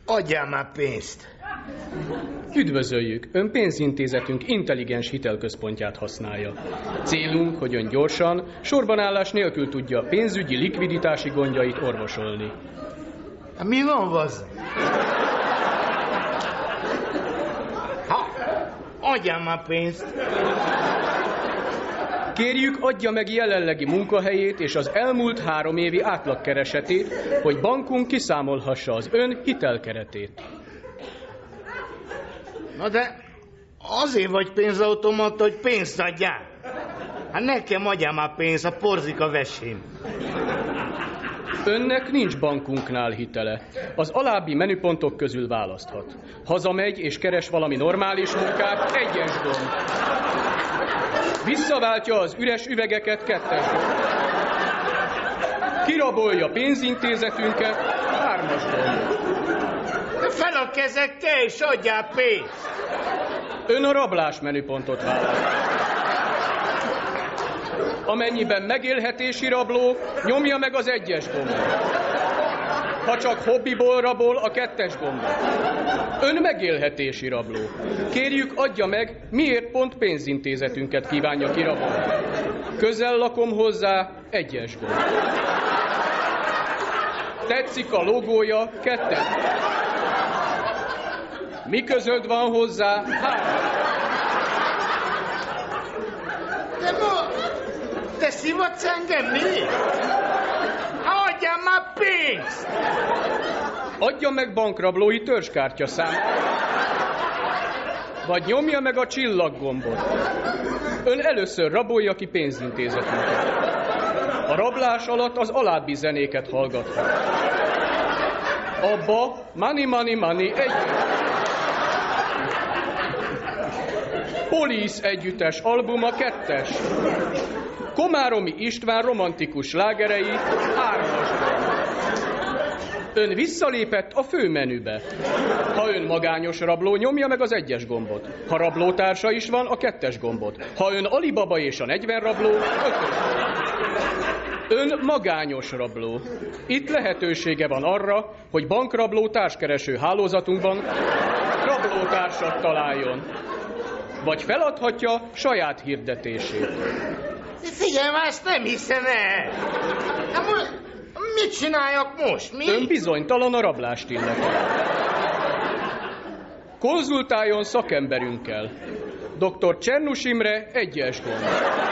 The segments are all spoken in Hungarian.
Adjál már pénzt. Üdvözöljük! Ön pénzintézetünk intelligens hitelközpontját használja. Célunk, hogy ön gyorsan, sorbanállás nélkül tudja pénzügyi, likviditási gondjait orvosolni. Mi van, vazd? Adjál már pénzt. Kérjük, adja meg jelenlegi munkahelyét és az elmúlt 3 évi átlagkeresetét, hogy bankunk kiszámolhassa az ön hitelkeretét. Na de azért vagy pénzautomata, hogy pénzt adjál. Hát nekem adjál már pénzt, a porzika vesém. Önnek nincs bankunknál hitele. Az alábbi menüpontok közül választhat. Hazamegy és keres valami normális munkát, 1-es gomb. Visszaváltja az üres üvegeket, 2-es gomb. Kirabolja pénzintézetünket, 3-as gomb. Fel a kezekkel és adjál pénzt. Ön a rablás menüpontot választ. Amennyiben megélhetési rabló, nyomja meg az 1-es gombot. Ha csak hobbiból rabol, a 2-es gombot. Ön megélhetési rabló. Kérjük, adja meg, miért pont pénzintézetünket kívánja kirabolni. Közel lakom hozzá, 1-es gomb. Tetszik a logója, 2-es. Mi közöd van hozzá, 3. Te szivatsz engem, mi? Adjál már pénzt! Adja meg bankrablói törzskártya számát. Vagy nyomja meg a csillaggombot. Ön először rabolja ki pénzintézetünket. A rablás alatt az alábbi zenéket hallgathat. Abba, money, money, money, 1-es. Police együttes albuma, 2-es. Komáromi István romantikus slágerei, 3-as. Ön visszalépett a főmenübe. Ha ön magányos rabló, nyomja meg az 1-es gombot. Ha rablótársa is van, a 2-es gombot. Ha ön Alibaba és a 40 rabló, 5-ös. Ön magányos rabló. Itt lehetősége van arra, hogy bankrabló társkereső hálózatunkban rablótársat találjon. Vagy feladhatja saját hirdetését. Figyelj már, ezt nem hiszem el. Mit csináljak most? Mi? Ön bizonytalan a rablást illeti. Konzultáljon szakemberünkkel. Dr. Csernus Imre, 1-es gomb.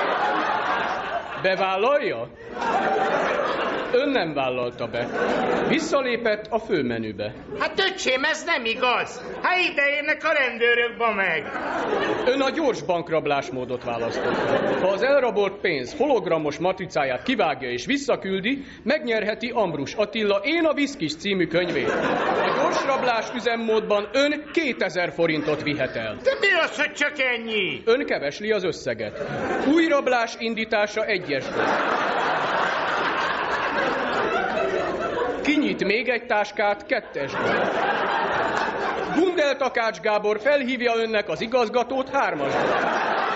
Bevállalja? Ön nem vállalta be. Visszalépett a főmenübe. Hát öcsém, ez nem igaz. Hát ide érnek a rendőrök, ba meg. Ön a gyors bankrablásmódot választotta. Ha az elrabolt pénz hologramos matricáját kivágja és visszaküldi, megnyerheti Ambrus Attila Én a Viszkis című könyvét. A gyors rablás üzemmódban ön 2000 forintot vihet el. De mi az, hogy csak ennyi? Ön kevesli az összeget. Új rablás indítása 1-es gomb. Kinyit még egy táskát, 2-es gomb. Gundel Takács Gábor felhívja önnek az igazgatót, 3-as gomb.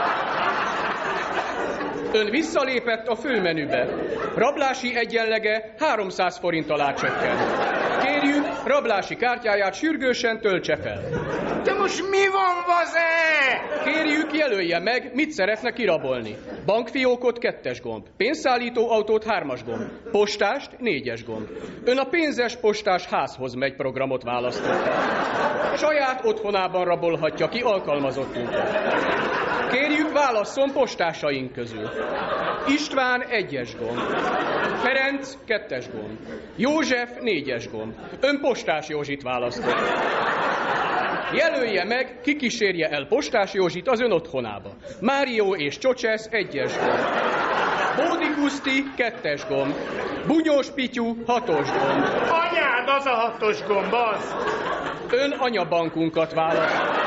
Ön visszalépett a főmenübe. Rablási egyenlege 300 forint alá csökken. Kérjük, rablási kártyáját sürgősen töltse fel. De most mi van, vaze? Kérjük, jelölje meg, mit szeretne kirabolni. Bankfiókot, 2-es gomb. Pénzszállító autót, 3-as gomb. Postást, 4-es gomb. Ön a pénzes postás házhoz megy programot választotta. Saját otthonában rabolhatja ki alkalmazottunkat. Kérjük, válasszon postásaink közül. István, 1-es gomb. Ferenc, 2-es gomb. József, 4-es gomb. Ön Postás Józsit választott. Jelölje meg, kikísérje el Postás Józsit az ön otthonába. Mário és Csocsesz, 1-es gomb. Bódi Guszti, 2-es gomb. Bunyós Pityú, 6-os gomb. Anyád, az a 6-os gomb, az. Ön anyabankunkat választ.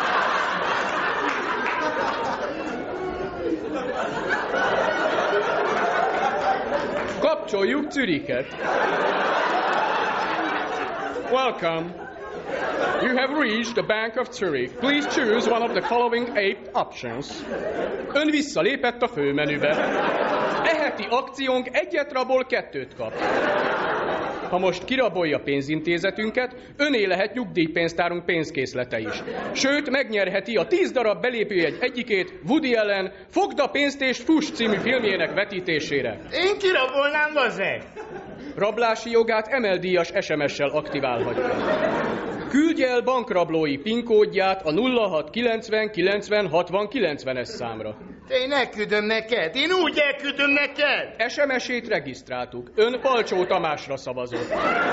Kapcsoljuk Züriket. Welcome. You have reached the Bank of Zurich. Please choose one of the following 8 options. Ön visszalépett a főmenübe. E heti akciónk 1 rabol, 2 kap. Ha most kirabolja pénzintézetünket, öné lehet nyugdíjpénztárunk pénzkészlete is. Sőt, megnyerheti a 10 darab belépőjegy egyikét Woody Allen Fogd a pénzt és fuss című filmjének vetítésére. Én kirabolnám, bazeg! Rablási jogát emeldíjas SMS-sel aktiválhatja. Küldje el bankrablói PIN kódját a 0690 90 60 90-es számra. Én elküldöm neked, én úgy elküldöm neked! SMS-ét regisztráltuk. Ön Palcsó Tamásra szavazott.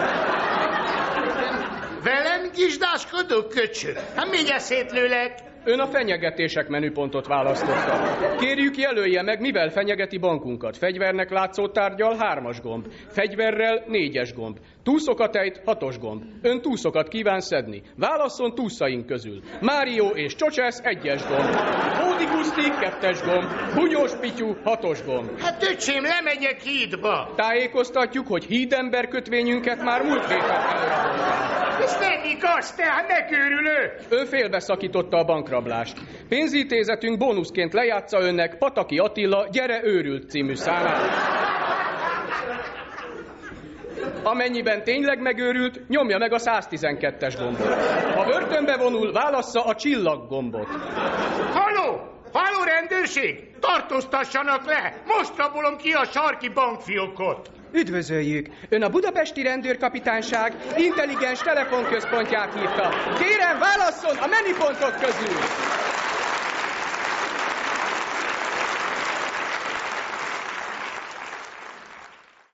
Velem kisdáskodok, köcsög? Hát mindjárt szétlőlek. Ön a fenyegetések menüpontot választotta. Kérjük, jelölje meg, mivel fenyegeti bankunkat. Fegyvernek látszó tárgyal 3-as gomb, fegyverrel 4-es gomb, túszokat ejt 6-os gomb. Ön túszokat kíván szedni. Válasszon túszaink közül. Mário és Csocsesz 1-es gomb, Bódi Guszti 2-es gomb, Bugyós Pityú 6-os gomb. Hát öcsém, lemegyek hídba. Tájékoztatjuk, hogy hídember kötvényünket már múlt héten előrabolták. Ez nem igaz, te, hát megőrülő! Ön félbeszakította a bankrablást. Pénzintézetünk bónuszként lejátsza önnek Pataki Attila Gyere őrült című számát. Amennyiben tényleg megőrült, nyomja meg a 112-es gombot. Ha börtönbe vonul, válassza a csillag gombot. Halló! Halló, rendőrség! Tartóztassanak le! Most rabolom ki a sarki bankfiókot! Üdvözöljük! Ön a Budapesti Rendőrkapitányság intelligens telefonközpontját hívta. Kérem, válasszon a menüpontok közül!